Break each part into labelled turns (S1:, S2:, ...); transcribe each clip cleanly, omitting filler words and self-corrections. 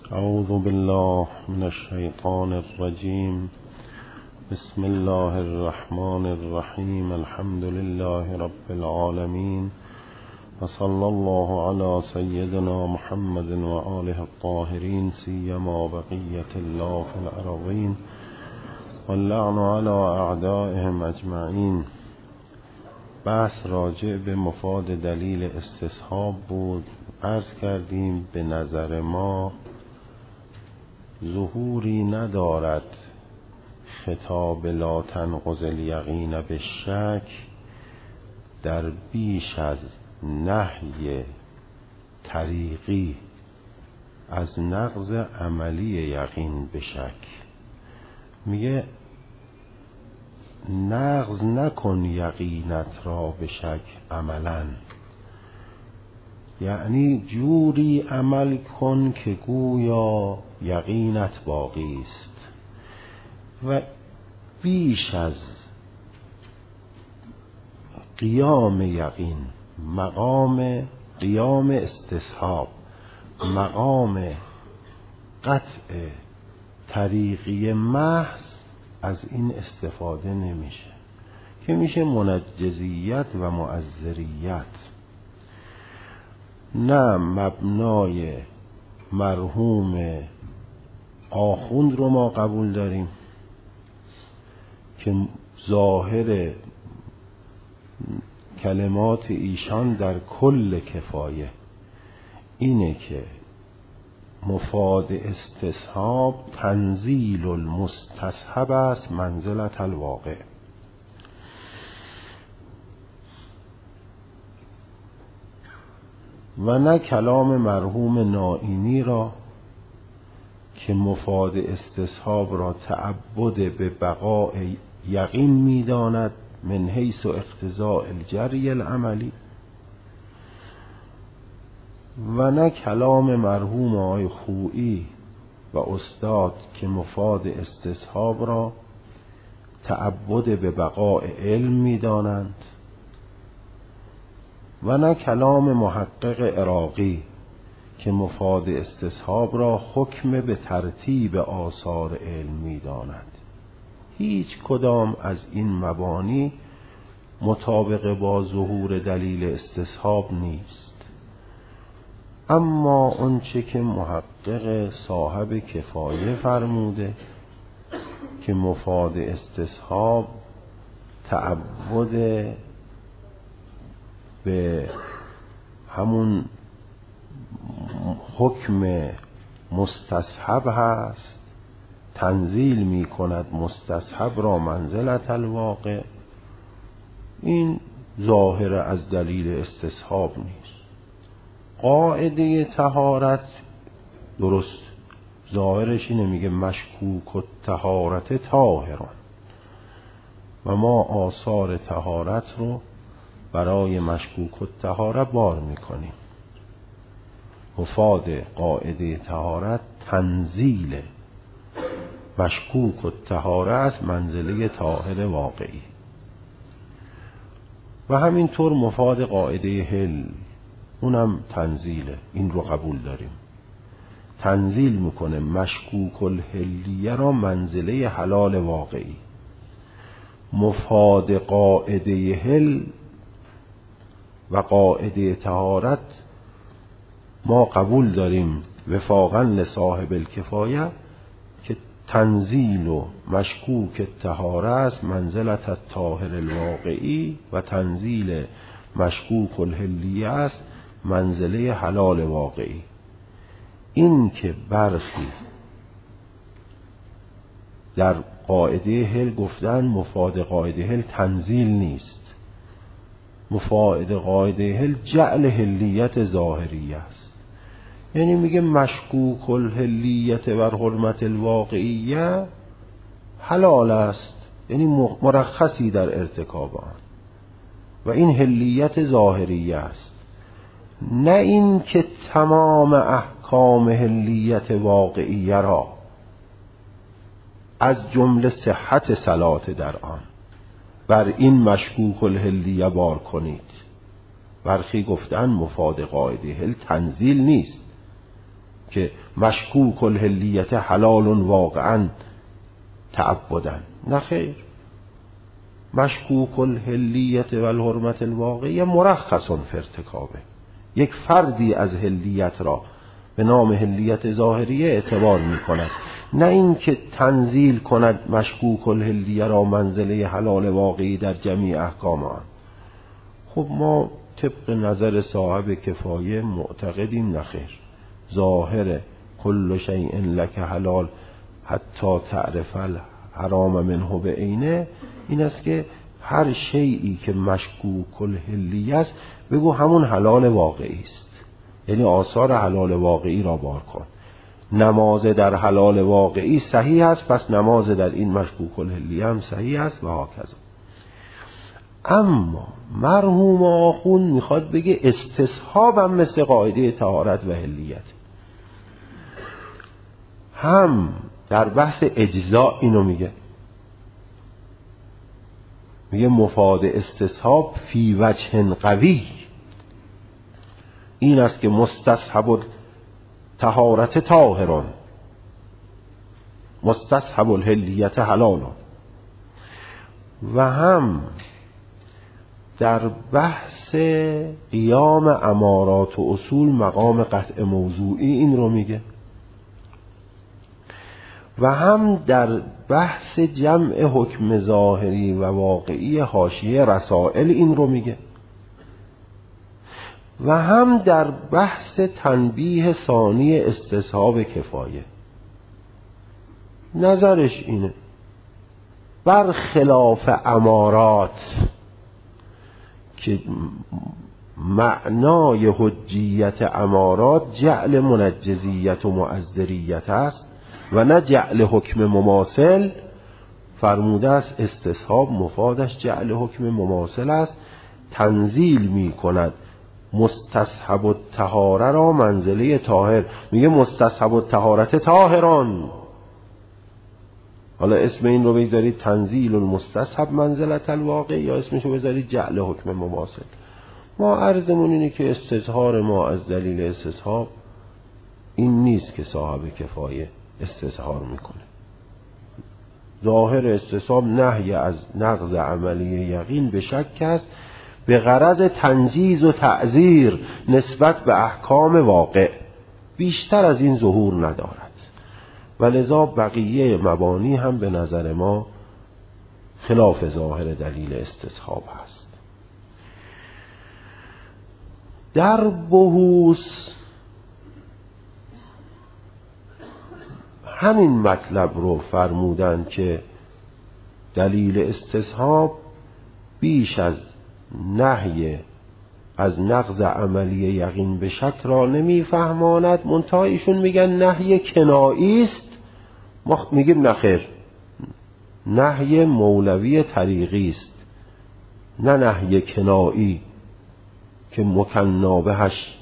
S1: اعوذ بالله من الشیطان الرجیم. بسم الله الرحمن الرحیم. الحمد لله رب العالمین و صلی الله علی سیدنا محمد و آله الطاهرین سیما بقیة الله فی الارضین واللعن علی اعدائهم اجمعین. بحث راجع به مفاد دلیل استصحاب بود. عرض کردیم به نظر ما ظهوری ندارد خطاب لا تنقض الیقین بالشک در بیش از نهی طریقی از نقض عملی یقین به شک. میگه نقض نکن یقینت را به شک عملا، یعنی جوری عمل کن که گویا یقینت باقی است و بیش از قیام یقین، مقام قیام استصحاب، مقام قطع طریقی محض، از این استفاده نمیشه که میشه منجزیت و معذریت. نه مبنای مرحوم آخوند رو ما قبول داریم که ظاهر کلمات ایشان در کل کفایه اینه که مفاد استصحاب تنزیل المستصحب است منزلت الواقع. و نه کلام مرحوم نائینی را که مفاد استصحاب را تعبد به بقاء یقین می‌داند من حیث اقتضاء الجری العملی، و نه کلام مرحوم آقای خویی و استاد که مفاد استصحاب را تعبد به بقاء علم می‌دانند، و نه کلام محقق عراقی که مفاد استصحاب را حکم به ترتیب آثار علم می‌داند. هیچ کدام از این مبانی مطابق با ظهور دلیل استصحاب نیست. اما اونچه که محقق صاحب کفایه فرموده که مفاد استصحاب تعبد به همون حکم مستصحب هست، تنزیل می کند مستصحب را منزلت الواقع، این ظاهر از دلیل استصحاب نیست. قاعده طهارت درست ظاهرش اینه، میگه مشکوک الطهارت طاهران، و ما آثار طهارت رو برای مشکوک الطهاره بار میکنیم. مفاد قاعده طهارت تنزیل مشکوک الطهاره است منزله طاهر واقعی، و همینطور مفاد قاعده حل اونم تنزیله، این رو قبول داریم. تنزیل میکنه مشکوک الحلیه را منزله حلال واقعی. مفاد قاعده حل و قاعده طهارت ما قبول داریم وفاقا لصاحب الکفایه که تنزیل و مشکوک الطهاره است منزلت الطاهر الواقعی، و تنزیل مشکوک الحلیه است منزله حلال واقعی. این که برخی در قاعده حل گفتن مفاد قاعده حل تنزیل نیست، مفاد قاعده حل جعل حلیت ظاهریه است. یعنی میگه مشکوک الحلیت و حرمت الواقعیه حلال است، یعنی مرخصی در ارتکاب آن، و این حلیت ظاهریه است، نه این که تمام احکام حلیت واقعیه را از جمله صحت صلات در آن بر این مشکوک الحلیه بار کنید. برخی گفتن مفاد قاعده حل تنزیل نیست که مشکوک الحلیت حلال واقعا تعبدن. نه خیر، مشکوک الحلیت و الحرمت الواقعی مرخص فی ارتکابه. یک فردی از حلیت را به نام حلیت ظاهریه اعتبار می کند، نه این که تنزیل کند مشکوک الحلیه را منزله حلال واقعی در جمیع احکام آن. خب ما طبق نظر صاحب کفایه معتقدیم نخیر، ظاهر کل شیء لک حلال حتی تعرف الحرام منه بعینه این است که هر شیئی که مشکوک الحلیه است بگو همون حلال واقعی است، یعنی آثار حلال واقعی را بار کن. نماز در حلال واقعی صحیح است، پس نماز در این مشکوک الحلیه هم صحیح است و هاکذا. اما مرحوم آخوند میخواد بگه استصحاب هم مثل قاعده طهارت و حلیت، هم در بحث اجزاء اینو میگه مفاد استصحاب فی وجه قوی این است که مستصحب طهارت طاهران مستصحب الحلیت حلالان. و هم در بحث قیام امارات و اصول مقام قطع موضوعی این رو میگه، و هم در بحث جمع حکم ظاهری و واقعی حاشیه رسائل این رو میگه، و هم در بحث تنبیه ثانی استصحاب کفایه. نظرش اینه برخلاف امارات که معنای حجیت امارات جعل منجزیت و معذریت است و نه جعل حکم مماثل، فرموده است استصحاب مفادش جعل حکم مماثل است، تنزیل می کند مستصحب الطهاره را منزله طاهر. میگه مستصحب الطهارت طاهران، حالا اسم این رو بذارید تنزیل المستصحب منزلت الواقع یا اسمشو بذارید جعل حکم مماثل. ما عرضمون اینه که استظهار ما از دلیل استصحاب این نیست که صاحب کفایه استظهار میکنه. ظاهر استصحاب نهی از نقض عملی یقین به شک است به غرض تنجیز و تعذیر نسبت به احکام واقع، بیشتر از این ظهور ندارد و لذا بقیه مبانی هم به نظر ما خلاف ظاهر دلیل استصحاب هست. در بحوث همین مطلب رو فرمودن که دلیل استصحاب بیش از نهی از نقض عملی یقین به شک را نمیفهماند، منتها ایشون میگن نهی کنایی است. ما میگیم نخیر، نهی مولوی طریقی است، نه نهی کنایی که مکنابهش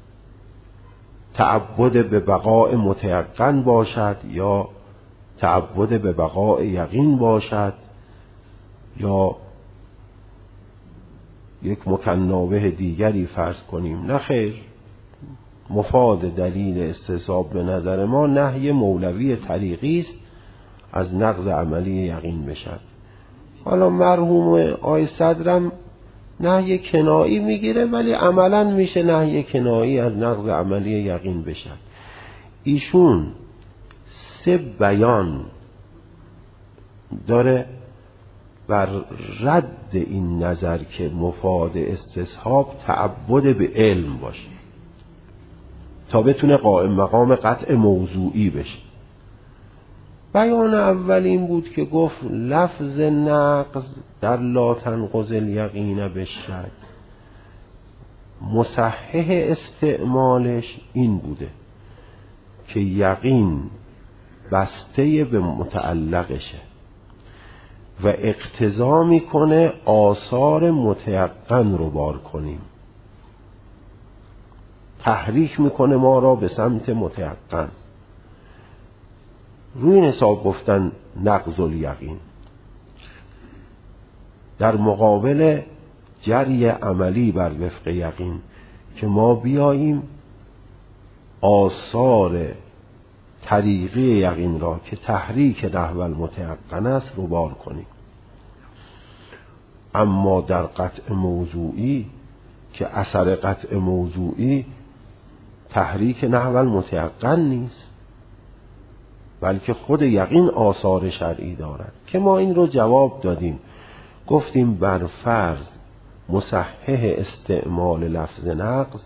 S1: تعبد به بقاء متیقن باشد یا تعبد به بقاء یقین باشد یا یک مکنابه دیگری فرض کنیم. نه خیر، مفاد دلیل استصحاب به نظر ما نهی مولوی طریقی است از نقض عملی یقین بشد. حالا مرحوم آی صدرم نهی کنایی میگیره ولی عملا میشه نهی کنایی از نقض عملی یقین بشد. ایشون سه بیان داره بر رد این نظر که مفاد استصحاب تعبد به علم باشه تا بتونه قائم مقام قطع موضوعی بشه. بیان اول این بود که گفت لفظ نقض در لا تنقض الیقین بالشک مصحح استعمالش این بوده که یقین بسته به متعلقشه و اقتضا میکنه آثار متیقن رو بار کنیم، تحریک میکنه ما را به سمت متیقن. روی این حساب گفتن نقض الیقین در مقابل جری عملی بر وفق یقین که ما بیاییم آثار طریقی یقین را که تحریک نحو المتیقن است رو بار کنیم. اما در قطع موضوعی که اثر قطع موضوعی تحریک نحو المتیقن نیست، بلکه خود یقین آثار شرعی دارد که ما این رو جواب دادیم. گفتیم بر فرض مصحح استعمال لفظ نقض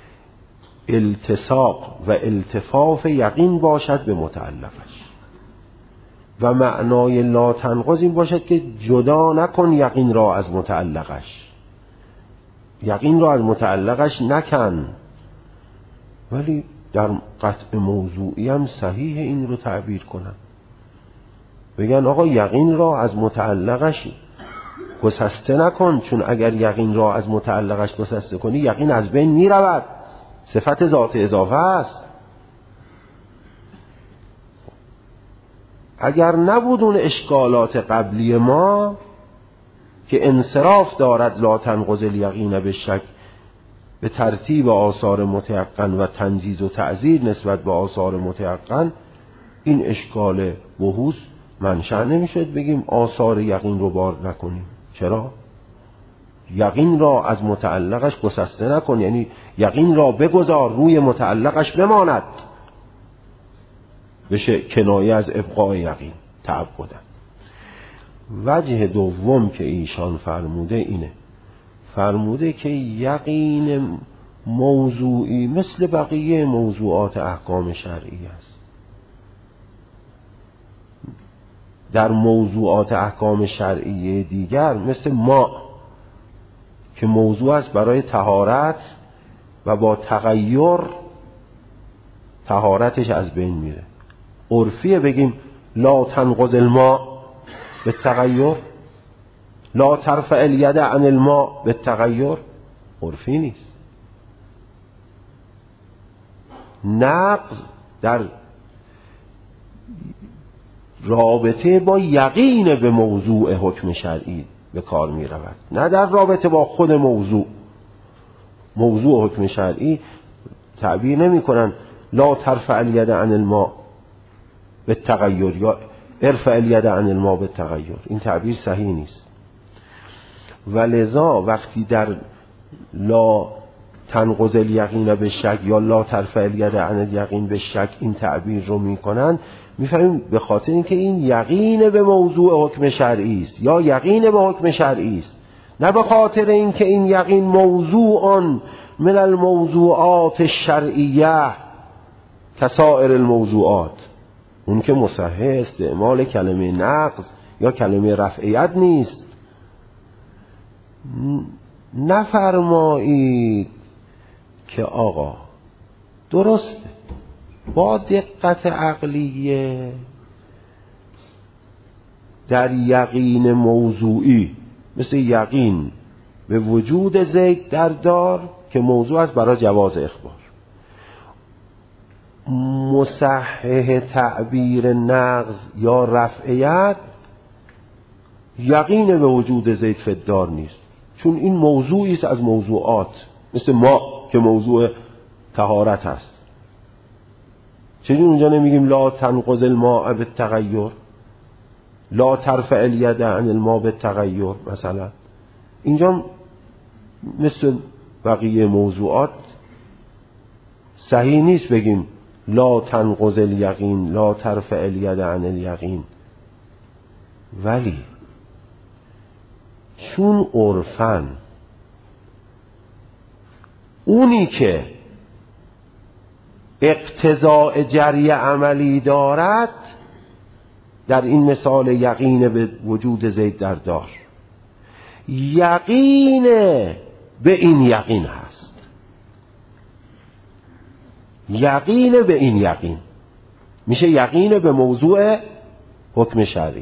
S1: التصاق و التفاف یقین باشد به متعلقش و معنای لا تنقض این باشد که جدا نکن یقین را از متعلقش، یقین را از متعلقش نکن. ولی در قطع موضوعی هم صحیح این رو تعبیر کنن، بگن آقا یقین را از متعلقش گسسته نکن، چون اگر یقین را از متعلقش گسسته کنی یقین از بین می رود، صفت ذات اضافه است. اگر نبود اون اشکالات قبلی ما که انصراف دارد لا تنقض الیقین به شک به ترتیب آثار متیقن و تنزیز و تعزیر نسبت به آثار متیقن، این اشکال وحوس منشأ نمیشد بگیم آثار یقین رو بار نکنیم. چرا؟ یقین را از متعلقش گسسته نکن، یعنی یقین را بگذار روی متعلقش بماند، بشه کنایه از ابقاء یقین تعبدن. وجه دوم که ایشان فرموده اینه، فرموده که یقین موضوعی مثل بقیه موضوعات احکام شرعی است. در موضوعات احکام شرعی دیگر مثل ما که موضوع است برای طهارت و با تغییر طهارتش از بین میره. عرفیه بگیم لا تنقض الماء به تغییر، لا ترفع الید عن الماء به تغییر، عرفی نیست. نقض در رابطه با یقین به موضوع حکم شرعی به کار می رود، نه در رابطه با خود موضوع حکم شرعی تعبیر نمی کنن لا ترفع الید عن الماء به تغییر یا ارفع الید عن الماء به تغییر، این تعبیر صحیح نیست. ولذا وقتی در لا تنقض الیقین به شک یا لا ترفع الید عن الیقین به شک این تعبیر رو میکنن، میفهمیم به خاطر اینکه این یقین به موضوع حکم شرعی است یا یقین به حکم شرعی است، نه به خاطر اینکه این یقین موضوع من الموضوعات الشرعیه کسائر الموضوعات. اون که مصحح استعمال کلمه نقض یا کلمه رفعیت نیست. نفرمایید که آقا درسته با دقت عقلیه در یقین موضوعی مثل یقین به وجود زید در دار که موضوع است برای جواز اخبار، مصحح تعبیر نقض یا رفعیت یقین به وجود زید فی الدار نیست، چون این موضوعی است از موضوعات، مثل ما که موضوع طهارت است. چجور اونجا نمیگیم لا تنقض الماء بالتغیر، لا ترفع الید عن الماء بالتغیر مثلا؟ اینجا مثل بقیه موضوعات صحیح نیست بگیم لا تنقض الیقین لا ترفع الید عن الیقین. ولی چون عرفاً اونی که اقتضاء جری عملی دارد در این مثال یقین به وجود زید در دار، یقین به این یقین هست، یقین به این یقین میشه یقین به موضوع حکم شرعی.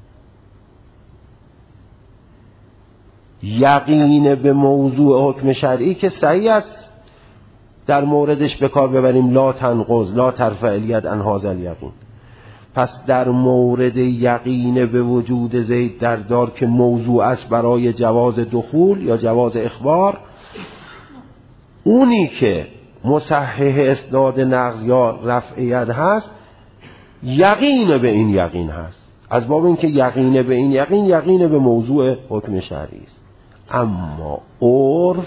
S1: یقین به موضوع حکم شرعی که صحیح است در موردش به کار ببریم لا تنقض لا ترفع الید عن هذا الیقین. پس در مورد یقین به وجود زید در دار که موضوع است برای جواز دخول یا جواز اخبار، اونی که مصحح اسناد نقض یا رفعیت هست، یقین به این یقین هست، از باب اینکه یقین به این یقین، یقین به موضوع حکم شرعی است. اما عرف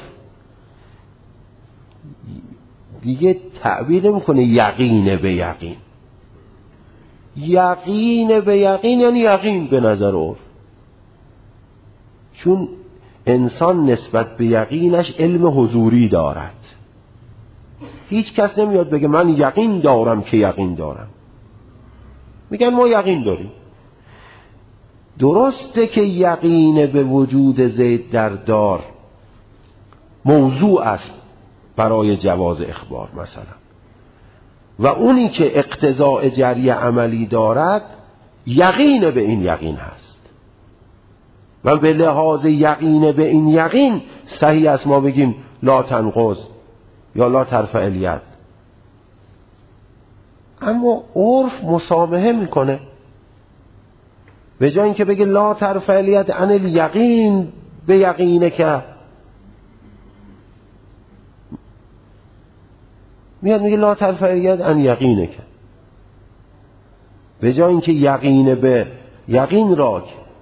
S1: دیگه تعبیر نمی‌کنه یقین به یقین. یقین به یقین یعنی یقین به نظر عرف، چون انسان نسبت به یقینش علم حضوری دارد. هیچ کس نمیاد بگه من یقین دارم که یقین دارم، میگن ما یقین داریم. درسته که یقین به وجود زید در دار موضوع است برای جواز اخبار مثلا، و اونی که اقتضاء جری عملی دارد یقین به این یقین هست، و به لحاظ یقین به این یقین صحیح است ما بگیم لا تنقض یا لا ترفع الید. اما عرف مسامحه میکنه، به جای اینکه بگه لا ترفع الید عن الیقین به یقینه، که میاد میگه لا ترفع الید عن یقینه، که به جای اینکه یقین به یقین را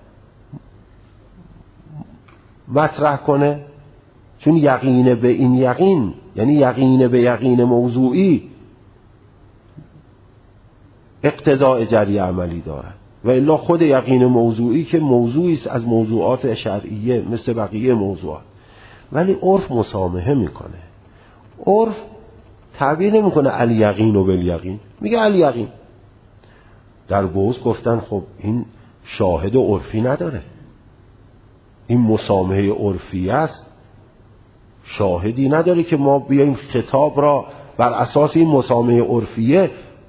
S1: مطرح کنه، چون یقین به این یقین یعنی یقین به یقین موضوعی اقتضاء جری عملی دارد، و الا خود یقین موضوعی که موضوعی است از موضوعات شرعیه مثل بقیه موضوعات. ولی عرف مسامحه میکنه، عرف تعبیر نمیکنه الیقین و بالیقین، میگه الیقین. در بوز گفتن خب این شاهد عرفی نداره، این مسامحه عرفی است، شاهدی نداره که ما بیایم خطاب را بر اساس این مسامحه عرفیه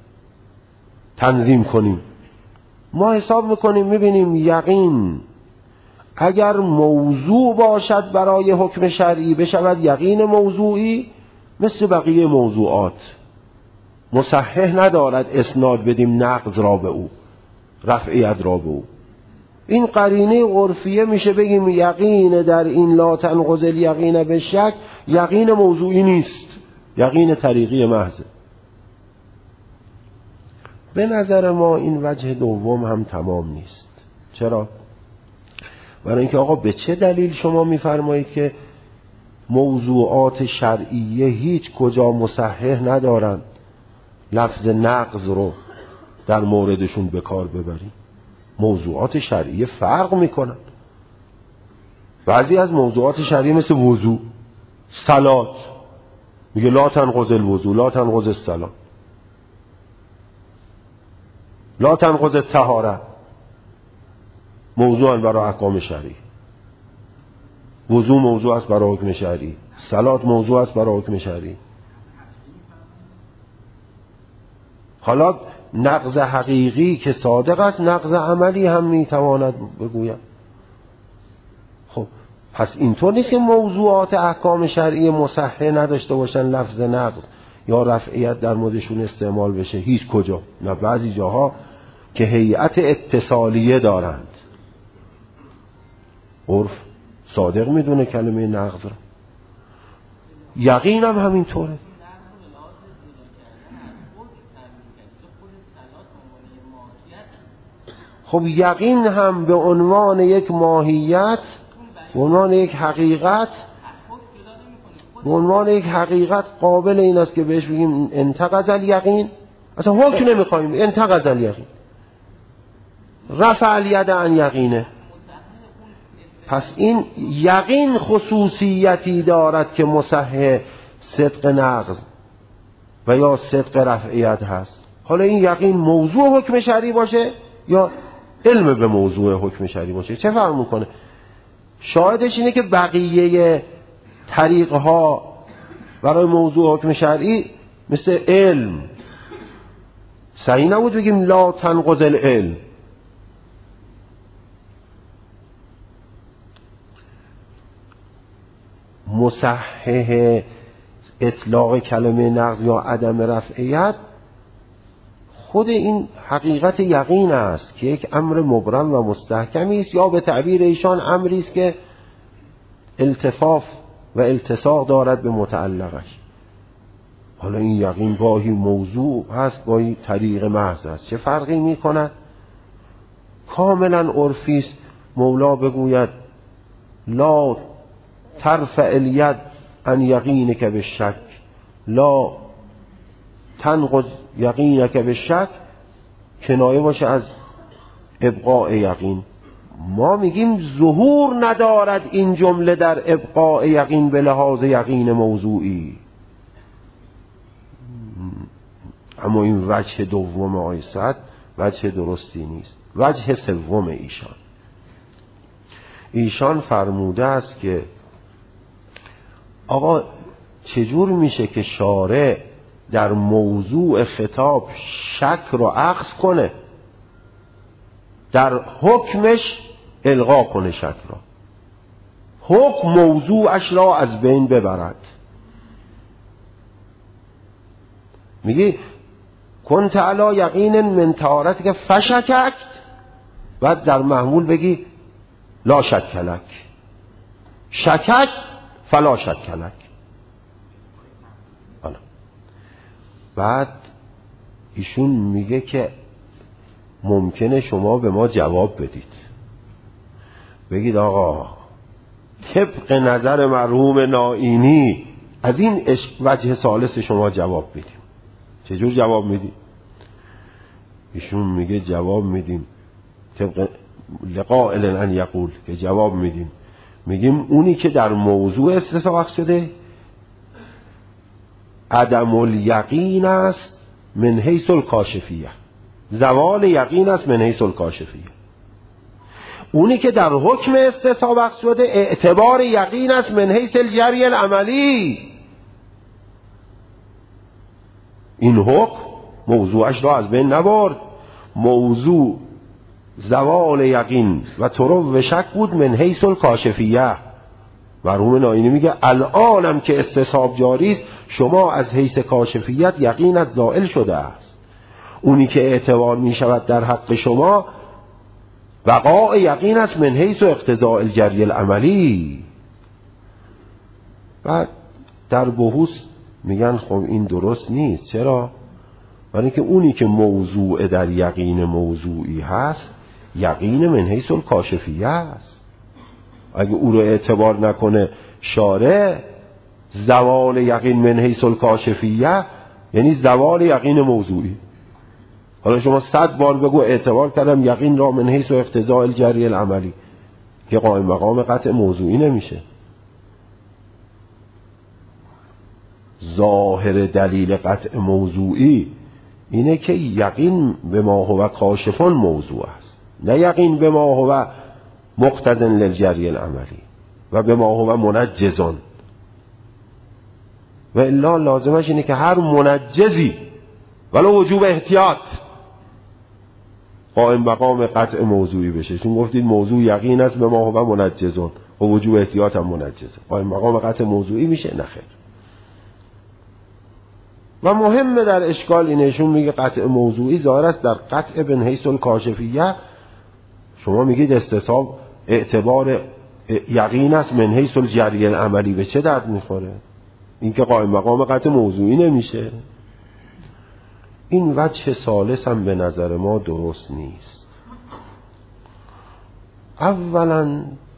S1: تنظیم کنیم. ما حساب میکنیم میبینیم یقین اگر موضوع باشد برای حکم شرعی بشود یقین موضوعی مثل بقیه موضوعات، مصحح ندارد اسناد بدیم نقض را به او، رفعیت را به او. این قرینه عرفیه میشه بگیم یقین در این لا تنقض الیقین به شک یقین موضوعی نیست، یقین طریقی محضه. به نظر ما این وجه دوم هم تمام نیست. چرا؟ برای اینکه آقا به چه دلیل شما میفرمایید که موضوعات شرعیه هیچ کجا مصحح ندارن لفظ نقض رو در موردشون به کار ببریم؟ موضوعات شرعیه فرق میکنن. بعضی از موضوعات شرعیه مثل وضو، صلات، میگه لا تنقض الوضو، لا تنقض الصلاة، لا تنقض الطهارة، موضوع برای احکام شرعی. وضو موضوع است برای حکم شرعی، صلات موضوع است برای حکم شرعی. حالا نقض حقیقی که صادق است، نقض عملی هم میتواند بگوید. خب پس اینطور نیست که موضوعات احکام شرعی مصحح نداشته باشن لفظ نقض یا رفعیت در موردشون استعمال بشه، هیچ کجا. نه، بعضی جاها که هیئت اتصالیه دارند، عرف صادق میدونه کلمه نقض را. یقین هم همینطوره. خب یقین هم به عنوان یک ماهیت، به عنوان یک حقیقت، به عنوان یک حقیقت قابل این است که بهش بگیم انتقض الیقین. اصلا حکم نمیخوایم، انتقض الیقین، رفع الید عن یقینه. پس این یقین خصوصیتی دارد که مصحح صدق نقض و یا صدق رفعیت هست. حالا این یقین موضوع حکم شرعی باشه یا علم به موضوع حکم شرعی باشه، چه فرق میکنه؟ شاهدش اینه که بقیه طریقها برای موضوع حکم شرعی مثل علم، صحیح نبود بگیم لا تنقض العلم. مصحح اطلاق کلمه نقض یا عدم رفعیت خود این حقیقت یقین است که یک امر مبرم و مستحکمی است، یا به تعبیر ایشان امری است که التفاف و التصاق دارد به متعلقش. حالا این یقین گاهی موضوع هست گاهی طریق محض است. چه فرقی می کند؟ کاملا عرفی است. مولا بگوید لا ترفع الید عن یقینک بالشک، لا تنقض یقینک بالشک، کنایه باشه از ابقاء یقین. ما میگیم ظهور ندارد این جمله در ابقاء یقین به لحاظ یقین موضوعی. اما این وجه دوم آیه صد وجه درستی نیست. وجه سوم ایشان فرموده است که آقا چجور میشه که شارع در موضوع خطاب شک رو اخذ کنه، در حکمش الغا کنه شک را، حکم موضوعش را از بین ببرد. میگه کنت علی یقین من طهارتک فشککت، بعد در محمول بگی لا شک لک، شکک فلا شک لک. بعد ایشون میگه که ممکنه شما به ما جواب بدید، بگید آقا طبق نظر مرحوم نائینی از این وجه ثالث شما جواب بدیم. چجور جواب میدیم؟ ایشون میگه جواب میدیم طبق لقائل ان یقول، که جواب میدیم میگیم اونی که در موضوع استثناء شده عدم الیقین است من حیث الکاشفیه، زوال یقین است من حیث الکاشفیه. اونی که در حکم استثناء شده اعتبار یقین است من حیث الجری العملی. این حکم موضوعش را از بین نبرد، موضوع زوال یقین و طرو و شک بود من حیث الکاشفیه. مرحوم نائینی میگه الانم که استصحاب جاری است شما از حیث کاشفیت یقینت زائل شده است. اونی که اعتبار می شود در حق شما بقاء یقین است من حیث اقتضاء الجری العملی. و در بحوث میگن خب این درست نیست. چرا؟ برای که اونی که موضوع در یقین موضوعی هست یقین من حیث الکاشفیه است. اگه او رو اعتبار نکنه شارع، زوال یقین من حیث الکاشفیه یعنی زوال یقین موضوعی. حالا شما 100 بار بگو اعتبار کردم یقین را من حیث اقتضاء الجری العملی، که قائم مقام قطع موضوعی نمیشه. ظاهر دلیل قطع موضوعی اینه که یقین به ما هو کاشفون موضوع است، نه یقین به ما هو مقتضن للجری العملی و به ما هو منجزون. و الا لازمش اینه که هر منجزی ولو وجوب احتیاط قائم مقام قطع موضوعی بشه. چون گفتید موضوع یقین است به ما هو منجزون و وجوب احتیاط هم منجزه، قائم مقام قطع موضوعی میشه؟ نخیر. و مهمه در اشکال اینشون میگه قطع موضوعی ظاهر است در قطع بن حیث الکاشفیه. شما میگید استصحاب اعتبار یقین است من حیث الجری العملی، به چه درد میخوره؟ این که قائم مقام قطع موضوعی نمیشه. این وجه ثالث هم به نظر ما درست نیست. اولا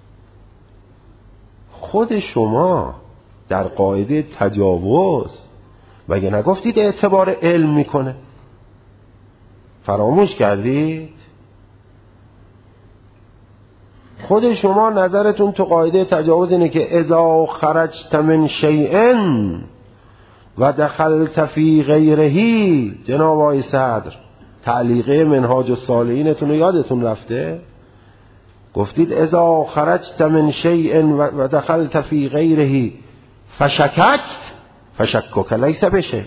S1: خود شما در قاعده تجاوز مگه نگفتید اعتبار علم میکنه؟ فراموش کردید؟ خود شما نظرتون تو قاعده تجاوز اینه که اذا خرجت من شیء و دخلت فی غیره. جناب آقای صدر تعلیقه منهاج الصالحینتون رو یادتون رفته؟ گفتید اذا خرجت من شیء و دخلت فی غیره فشککت فشکک لیس بشه.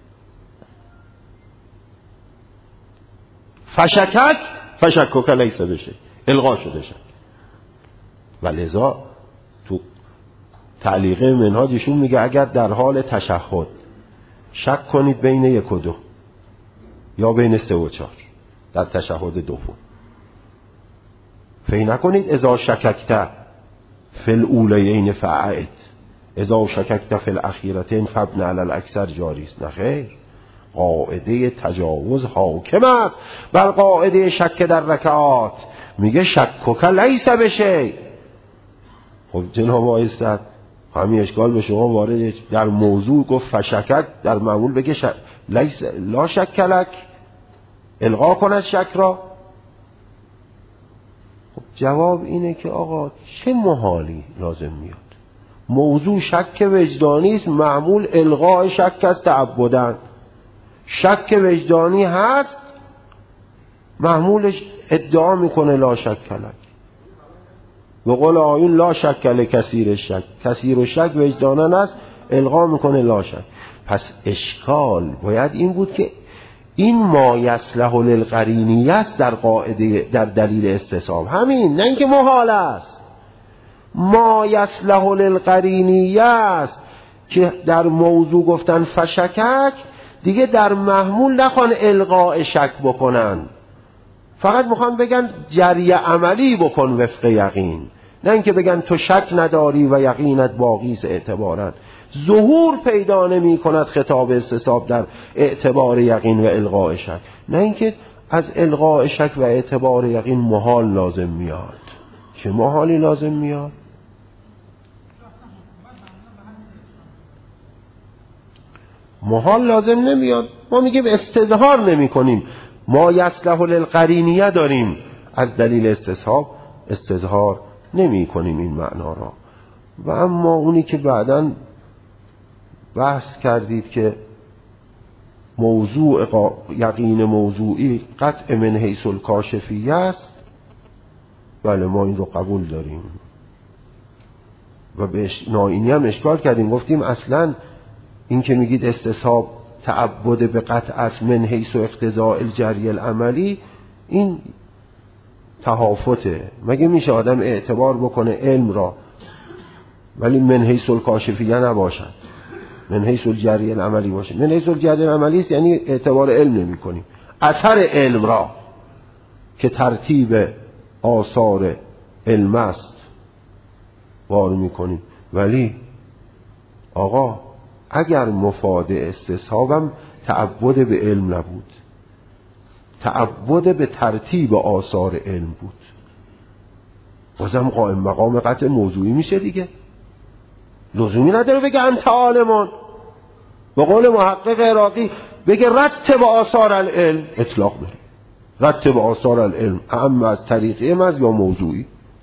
S1: فشکک فشکک لیس بشه، الغا شده شد. و لذا تو تعلیقه منهاجشون میگه اگر در حال تشهد شک کنید بین 1 و 2 یا بین 3 و 4 در تشهد دوم، فی نکنید اذا شککت فی الاولیین فاعد. اذا شککت فی الاخیرتین فابن علی الاکثر جاری است. نه خیر، قاعده تجاوز حاکم است بر قاعده شک در رکعات. میگه شکک لیس بشی. خب جناب آیستد همین اشکال به شما وارد در موضوع گفت فشکک، در معمول بگه لیس لا شک لک، الغا کند شک را. خب جواب اینه که آقا چه محالی لازم میاد؟ موضوع شک وجدانی است، معمول الغاء شک است تعبداً. شک وجدانی هست، محمولش ادعا میکنه لا شک لک. به قول آیون لا شک لکثیر الشک، کثیر الشک وجدانن است، الغا میکنه لا شک. پس اشکال باید این بود که این ما یصلح للقرینیه است در قاعده، در دلیل استصحاب، همین، نه اینکه محال است. ما یصلح للقرینیه است که در موضوع گفتن فشکک، دیگه در محمول نخوان الغاء شک بکنن، فقط میخوان بگن جری عملی بکن وفق یقین، نه اینکه بگن تو شک نداری و یقینت باقی است اعتبارا. ظهور پیدا نمی کند خطاب استصحاب در اعتبار یقین و الغاء شک، نه اینکه از الغاء شک و اعتبار یقین محال لازم میاد. چه محالی لازم میاد؟ محال لازم نمیاد. ما میگیم استظهار نمی کنیم، ما یصلح للقرینیه داریم، از دلیل استصحاب استظهار نمی کنیم این معنا را. و اما اونی که بعداً بحث کردید که موضوع یقین موضوعی قطع من حیث الکاشفیه است، بله ما این رو قبول داریم و به نائینی هم اشکال کردیم، گفتیم اصلاً این که میگید استصحاب تعبد به قطع است من حیث اقتضاء الجری العملی، این تهافته. مگه میشه آدم اعتبار بکنه علم را ولی من حیث الکاشفیه نباشد، من حیث الجری العملی باشه؟ من حیث الجری العملی است یعنی اعتبار علم نمی کنیم، اثر علم را که ترتیب آثار علم است وارد می کنیم. ولی آقا اگر مفاد استصحابم تعبد به علم نبود، تعبد به ترتیب آثار علم بود، بازم قائم مقام قطع موضوعی میشه دیگه. لزومی نداره بگه انت عالمون، به قول محقق عراقی بگه رتب آثار العلم، اطلاق بره رتب آثار العلم، اما از طریقی مز یا موضوعی.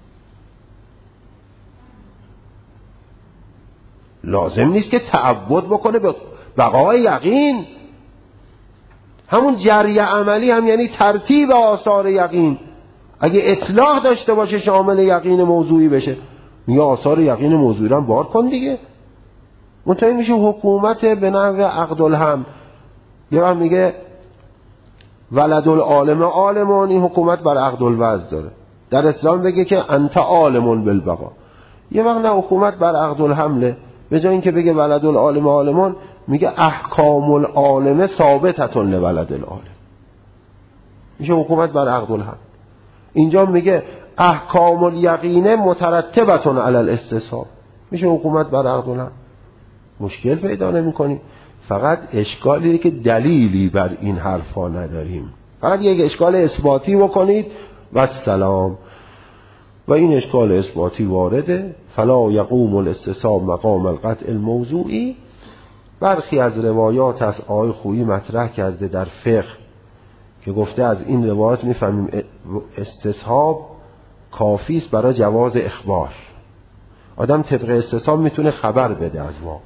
S1: لازم نیست که تعبد بکنه به بقای یقین. همون جری عملی هم یعنی ترتیب آثار یقین. اگه اطلاق داشته باشه شامل یقین موضوعی بشه، میگه آثار یقین موضوعی رو هم بار کن دیگه. منتهی میشه حکومت به نحو عقد الهم. یه وقت میگه ولد العالم عالمون، این حکومت بر عقد الوضع داره. در اسلام بگه که انت عالمون بالبقا، یه وقت نه حکومت بر عقد الحمله، به جای اینکه بگه ولد العالم عالمون میگه احکام العالم ثابتتون لولد العالم، میشه حکومت بر عقد الهم. اینجا میگه احکام الیقین مترتبتون علی الاستصحاب، میشه حکومت بر عقد الهم. مشکل پیدا نمی کنیم، فقط اشکالی که دلیلی بر این حرفا نداریم، فقط یک اشکال اثباتی بکنید و سلام. و این اشکال اثباتی وارده، فلا یقوم الاستصحاب مقام القطع الموضوعی. برخی از روایات از آقای خویی مطرح کرده در فقه که گفته از این روایات میفهمیم استصحاب کافی است برای جواز اخبار. آدم طبق استصحاب میتونه خبر بده از واقع.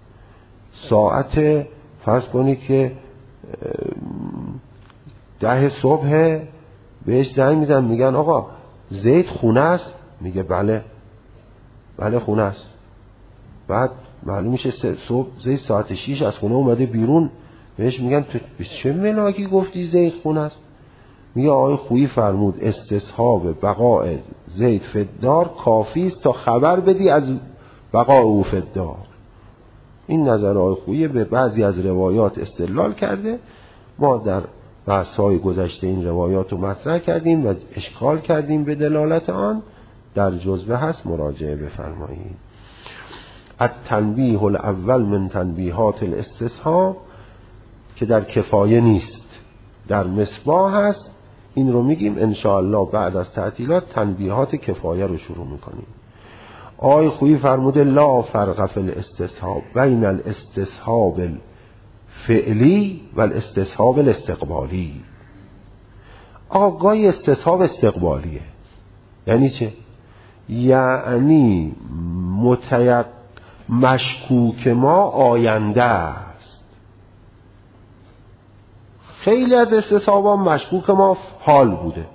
S1: ساعت فرض کنید که 10 صبح بهش زنگ میزن میگن آقا زید خونه است، میگه بله خونه است. بعد معلوم میشه صبح زید ساعت 6 از خونه اومده بیرون، بهش میگن تو چه ملاکی گفتی زید خونه است؟ میگه آقای خویی فرمود استصحاب بقاء زید فی الدار کافی است تا خبر بدی از بقاء او فی الدار. این نظر آقای خویی به بعضی از روایات استدلال کرده. ما در بحث‌های گذشته این روایات رو مطرح کردیم و اشکال کردیم به دلالت آن، در جزوه هست مراجعه بفرمایید. التنبیه الاول من تنبیهات الاستصحاب که در کفایه نیست، در مصباح هست. این رو میگیم انشاءالله بعد از تعطیلات تنبیهات کفایه رو شروع میکنیم. آقای خویی فرموده لا فرق فی الاستصحاب بین الاستصحاب الفعلی و الاستصحاب الاستقبالی. آقای استصحاب استقبالیه یعنی چه؟ یعنی مشکوک ما آینده است. خیلی از استصحابا مشکوک ما حال بوده،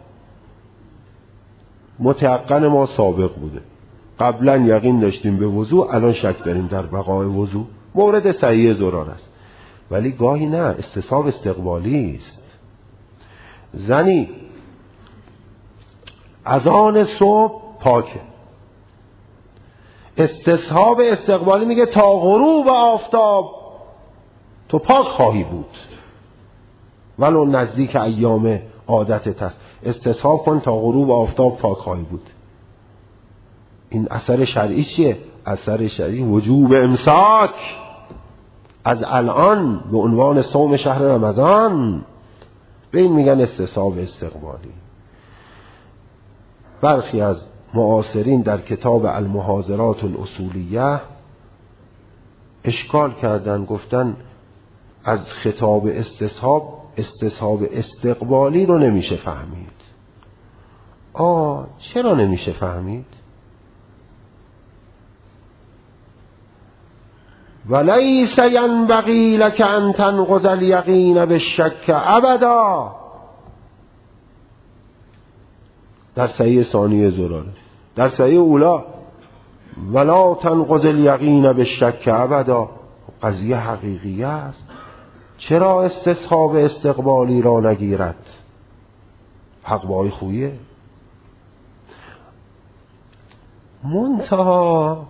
S1: متيقن ما سابق بوده. قبلا یقین داشتیم به وضوع، الان شک داریم در بقای وضوع. مورد صحیح زرار است. ولی گاهی نه، استصحاب استقبالی است. زنی از آن صبح پاکه، استصحاب استقبالی میگه تا غروب آفتاب تو پاک خواهی بود، ولو نزدیک ایام عادتت است. استصحاب کن تا غروب آفتاب پاک خواهی بود. این اثر شرعی چیه؟ اثر شرعی وجوب امساک از الان به عنوان صوم شهر رمضان. به این میگن استصحاب استقبالی. برخی از معاصرین در کتاب المحاضرات الاصولیه اشکال کردن، گفتن از خطاب استصحاب استقبالی رو نمیشه فهمید. چرا نمیشه فهمید؟ ولیس ینبغی لک ان تنقض الیقین بالشک ابدا. در صحیح ثانی زراره، در صحیح اولا ولا تنقض الیقین بالشک ابدا. قضیه حقیقی است. چرا استصحاب استقبالی را نگیرد؟ حق بای خویه. منتها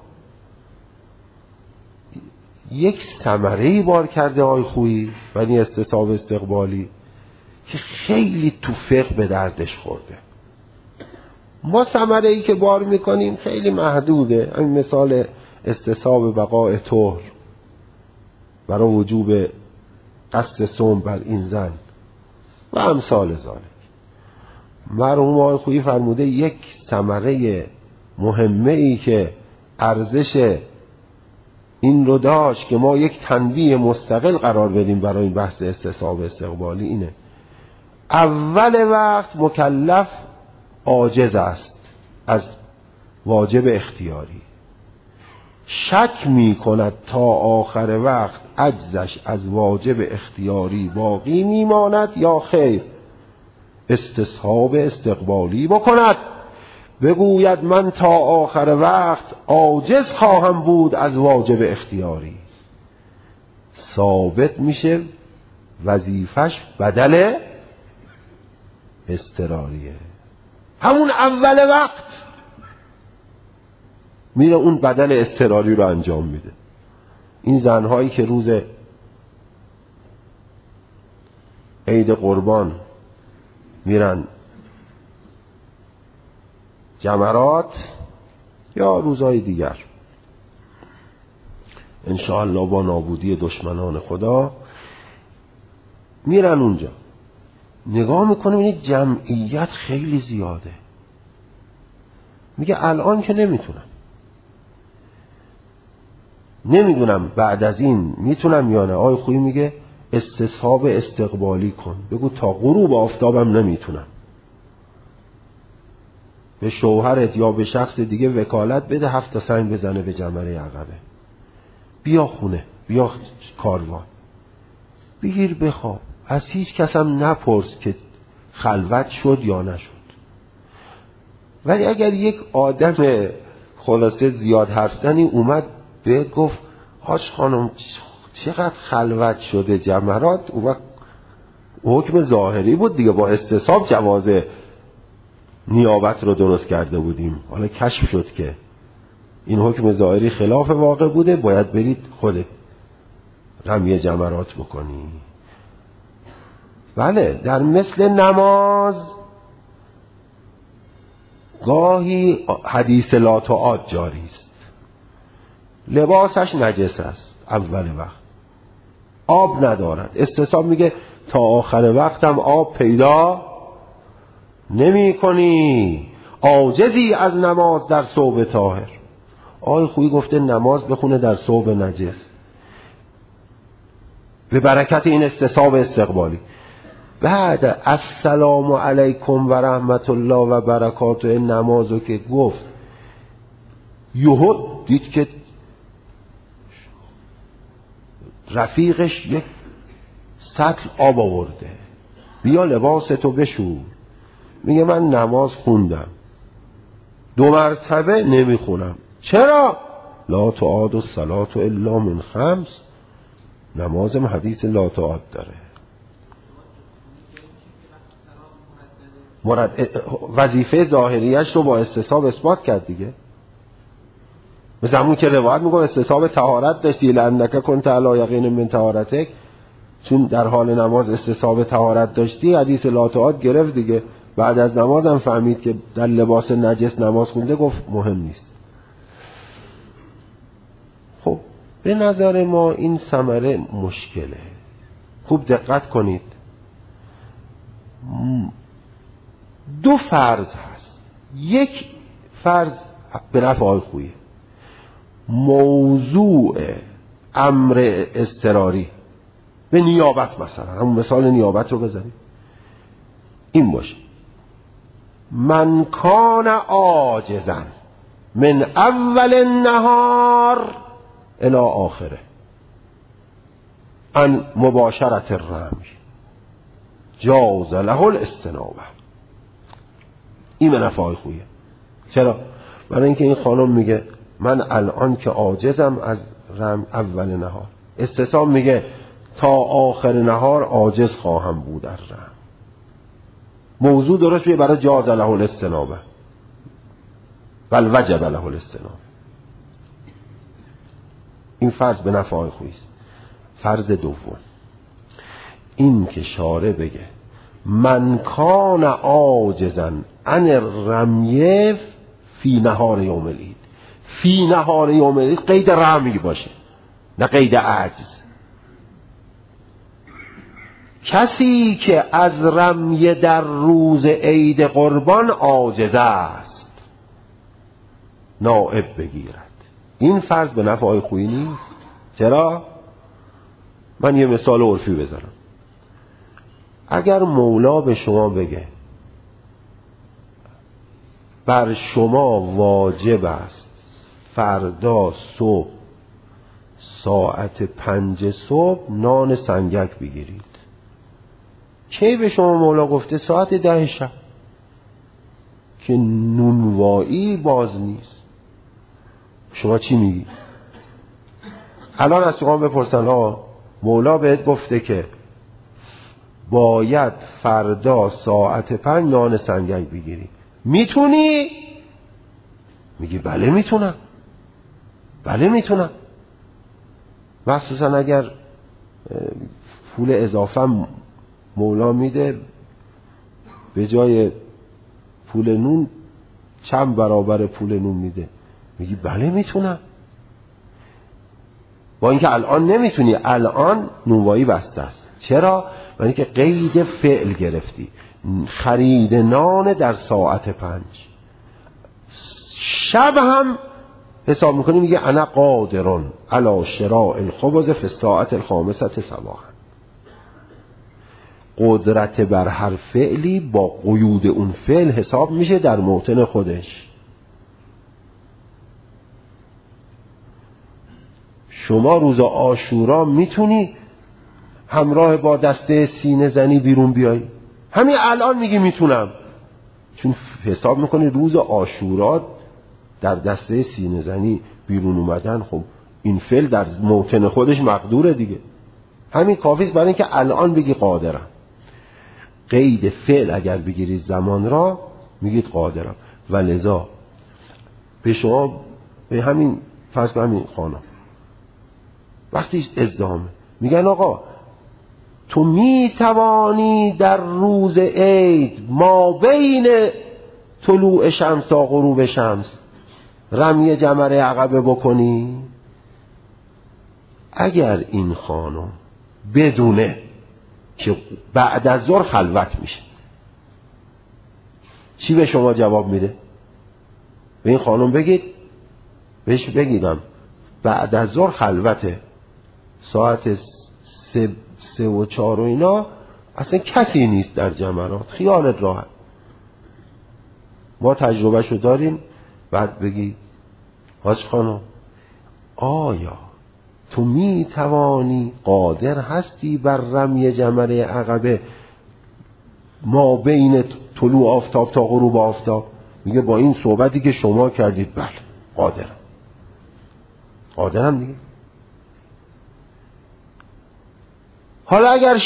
S1: یک ثمره‌ای بار کرده آی خویی ولی استصحاب استقبالی که خیلی تو فقه به دردش خورده. ما ثمره‌ای که بار میکنیم خیلی محدوده. این مثال استصحاب بقاء طهر برای وجوب قصد صوم بر این زن و امثال ذالک. مرحوم آقای خویی فرموده یک ثمره مهمه‌ای که ارزش این رو داشت که ما یک تنبیه مستقل قرار بدیم برای این بحث استصحاب استقبالی اینه: اول وقت مکلف عاجز است از واجب اختیاری، شک می کند تا آخر وقت عجزش از واجب اختیاری باقی می ماند یا خیر استصحاب استقبالی بکند، بگوید من تا آخر وقت عاجز خواهم بود از واجب اختیاری. ثابت میشه وظیفش بدل اضطراریه. همون اول وقت میره اون بدل اضطراری رو انجام میده. این زنهایی که روز عید قربان میرن جمرات یا روزهای دیگر انشاءالله با نابودی دشمنان خدا میرن اونجا، نگاه میکنه این جمعیت خیلی زیاده، میگه الان که نمیدونم بعد از این میتونم یا نه. آقای خویی میگه استصحاب استقبالی کن، بگو تا غروب آفتابم نمیتونم. به شوهرت یا به شخص دیگه وکالت بده 7 تا سنگ بزنه به جمره عقبه، بیا خونه، بیا کاروان، بگیر بخواب، از هیچ کس هم نپرس که خلوت شد یا نشد. ولی اگر یک آدم خلاصه زیاد حرفزنی اومد به گفت حاج خانم چقدر خلوت شده جمرات، اون وقت حکم ظاهری بود دیگه، با استصحاب جواز نیابت رو درست کرده بودیم، حالا کشف شد که این حکم ظاهری خلاف واقع بوده، باید برید خود رمی جمرات بکنی. بله، در مثل نماز گاهی حدیث لا تعاد جاری است. لباسش نجس است اول وقت، آب ندارد. استصحاب میگه تا آخر وقتم آب پیدا نمی کنی، عاجزی از نماز در ثوب طاهر. آقای خویی گفته نماز بخونه در ثوب نجس به برکت این استصحاب استقبالی. بعد السلام علیکم و رحمت الله و برکاته نمازو که گفت، یهو دید که رفیقش یک سطل آب آورده، بیا لباستو بشور. میگه من نماز خوندم 2 مرتبه نمیخونم. چرا؟ لا تعاد الصلاة الا من 5. نمازم حدیث لا تعاد داره. وظیفه ظاهریش رو با استصحاب اثبات کرد دیگه. مثل همون که روایت میگه استصحاب طهارت داشتی، لأنک کنت علی یقین من طهارتک، چون در حال نماز استصحاب طهارت داشتی حدیث لا تعاد گرفت دیگه. بعد از نماز هم فهمید که در لباس نجس نماز خونده، گفت مهم نیست. خب به نظر ما این ثمره مشکله. خوب دقت کنید، 2 فرض هست. یک فرض به نفع آقای خویی، موضوع امر اضطراری به نیابت، مثلا همون مثال نیابت رو بزنید، این باشه من کان عاجزا من اول النهار الی آخره ان مباشرت الرمی جاز له الاستنابه. این به نفع آقای خوییه. چرا؟ برای اینکه این خانم میگه من الان که عاجزم از رم اول نهار، استصحاب میگه تا آخر نهار عاجز خواهم بود از رم. موضوع درست میگه برای جاز له الاستنابه بل وجب له الاستنابه. این فرض به نفع آقای خویی است. فرض دوم این که شارع بگه من کان عاجزا عن الرمی فی نهار یوم العید. فی نهار یوم العید قید رمی باشه، نه قید عجز. کسی که از رمی در روز عید قربان عاجز است نائب بگیرد. این فرض به نفع آقای خویی نیست. چرا؟ من یه مثال عرفی بزنم. اگر مولا به شما بگه بر شما واجب است فردا صبح ساعت 5 صبح نان سنگک بگیرید، کی به شما مولا گفته؟ ساعت 10 شب که نونوایی باز نیست. شما چی میگی؟ الان از شما بپرسن مولا بهت گفته که باید فردا ساعت 5 نان سنگک بگیری، میتونی؟ میگی بله میتونم، بله میتونم. مخصوصا اگر پول اضافه مولا میده، به جای پول نون چند برابر پول نون میده، میگی بله میتونم. با اینکه الان نمیتونی، الان نونوایی بسته است. چرا؟ برای اینکه قید فعل گرفتی، خرید نان در ساعت 5. شب هم حساب میکنی، میگه انا قادرون علی شراء الخبز فی الساعة الخامسة صباحا. قدرت بر هر فعلی با قیود اون فعل حساب میشه در موطن خودش. شما روز عاشورا میتونی همراه با دسته سینه زنی بیرون بیایی؟ همین الان میگی میتونم، چون حساب میکنی روز عاشورا در دسته سینه زنی بیرون اومدن. خب این فعل در موطن خودش مقدوره دیگه، همین کافیست برای اینکه الان بگی قادرم. قید فعل اگر بگیرید زمان را میگید قادرم. و لذا به شما به همین فرض کن همین خانم وقتی ازدهامه میگن آقا تو میتوانی در روز عید ما بین طلوع شمس تا غروب شمس رمی جمره عقبه بکنی؟ اگر این خانم بدونه که بعد از ظهر خلوت میشه، چی به شما جواب میده؟ به این خانم بگید، بهش بگیدم بعد از ظهر خلوته، ساعت 3 و 4 و اینا اصلا کسی نیست در جمرات، خیالت راحت. ما تجربه شو داریم. بعد بگی حاج خانم آیا تو می توانی، قادر هستی بر رمی جمره عقبه ما بین طلوع آفتاب تا غروب آفتاب؟ میگه با این صحبتی که شما کردید بله قادرم دیگه. حالا اگر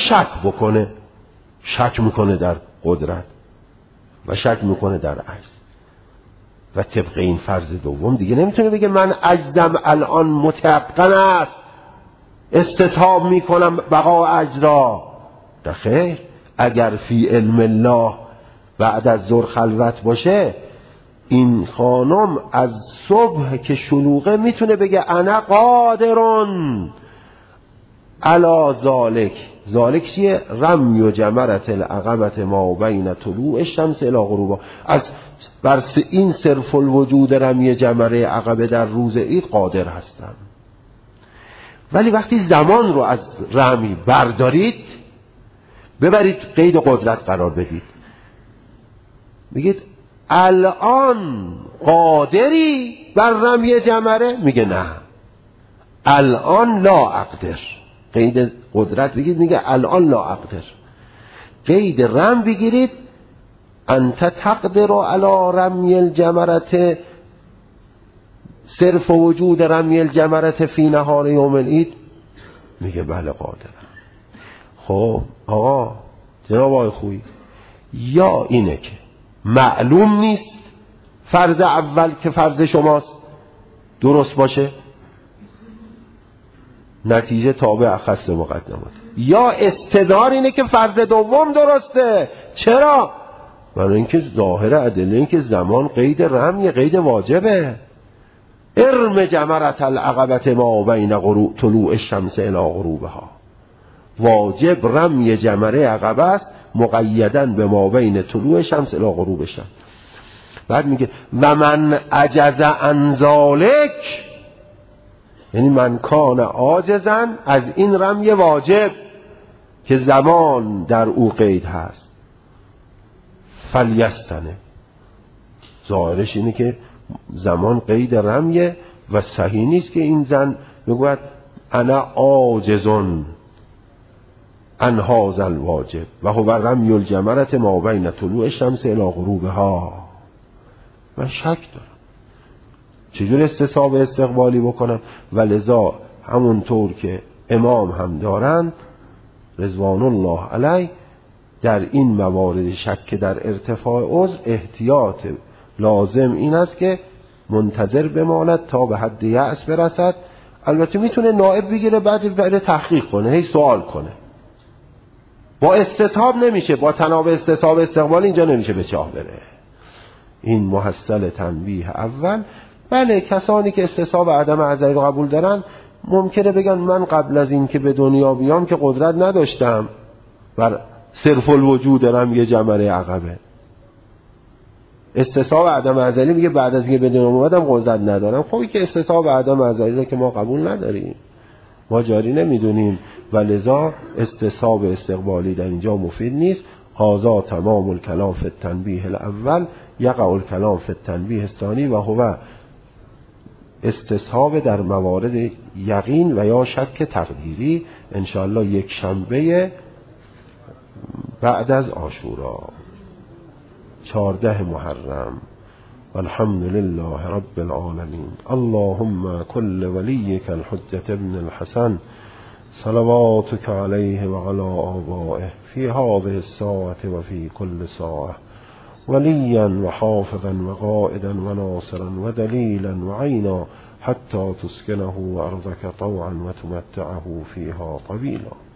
S1: شک میکنه در قدرت و شک میکنه در عجز و طبق این فرض دوم دیگه نمیتونه بگه من عجزم الان متيقن است استصحاب میکنم بقا عجز را. نه خیر، اگر فی علم الله بعد از ظهر خلوت باشه، این خانم از صبح که شلوغه میتونه بگه انا قادرون علی ذالک چیه؟ رمی جمرة العقبة ما بین طلوع الشمس الی غروبها. از بر این صرف الوجود رمی جمره عقبه در روز عید قادر هستم. ولی وقتی زمان رو از رمی بردارید، ببرید قید قدرت قرار بدید، میگید الان قادری بر رمی جمره؟ میگه نه الان لا اقدر. قید قدرت بگید، میگه الان لا اقدر. قید رم بگیرید انت تقدر علی رمی الجمرة صرف وجود رمی الجمرة فی نهار یوم العید؟ میگه بله قادرم. خب آقا جناب آقای خویی، یا اینه که معلوم نیست فرض اول که فرض شماست درست باشه، نتیجه تابع اخص مقدمات، یا استدار اینه که فرض دوم درسته. چرا؟ برای اینکه ظاهر ادله این که زمان قید رمی قید واجبه. ارم جمرة العقبة ما بین طلوع الشمس الی غروبها. واجب رمی جمره عقبه است مقیداً به ما بین طلوع شمس الی غروب شمس. بعد میگه و من عجز عن ذلک، یعنی من کان عاجزا از این رمی واجب که زمان در او قید هست، فلیستنه. ظاهرش اینه که زمان قید رمیه و صحیح نیست که این زن بگوید انا عاجزون عن هذا الواجب و هو رمی الجمرة ما بین طلوع الشمس الی غروبها. من شک دارم چجور استصحاب استقبالی بکنم. و لذا همونطور که امام هم دارند رضوان الله علیه، در این موارد شک در ارتفاع عذر احتیاط لازم این است که منتظر بماند تا به حد یأس برسد. البته میتونه نائب بگیره بعد تحقیق کنه، هی سوال کنه. با استصحاب نمیشه، با تناب استصحاب استقبال اینجا نمیشه به چاه بره. این محصل تنبیه اول. بله کسانی که استصحاب عدم عذری رو قبول دارن ممکنه بگن من قبل از این که به دنیا بیام که قدرت نداشتم بر صرف الوجود رمی جمره عقبه. استصحاب عدم عذری میگه بعد از اینکه به دنیا اومدم قدرت ندارم. خب این که استصحاب عدم عذری رو که ما قبول نداریم، ما جاری نمیدونیم و لذا استصحاب استقبالی در اینجا مفید نیست. هذا تمام الکلام فی التنبیه الاول، یقع الکلام فی التنبیه الثانی و هو استصحاب در موارد یقین و یا شک تقدیری. انشاءالله یک شنبه بعد از عاشورا 14 محرم. والحمد لله رب العالمين. اللهم كل وليك الحجة ابن الحسن صلواتك عليه وعلى آبائه في هذه الساعة وفي كل ساعة وليا وحافظا وقائدا وناصرا ودليلا وعينا حتى تسكنه أرضك طوعا وتمتعه فيها طويلا.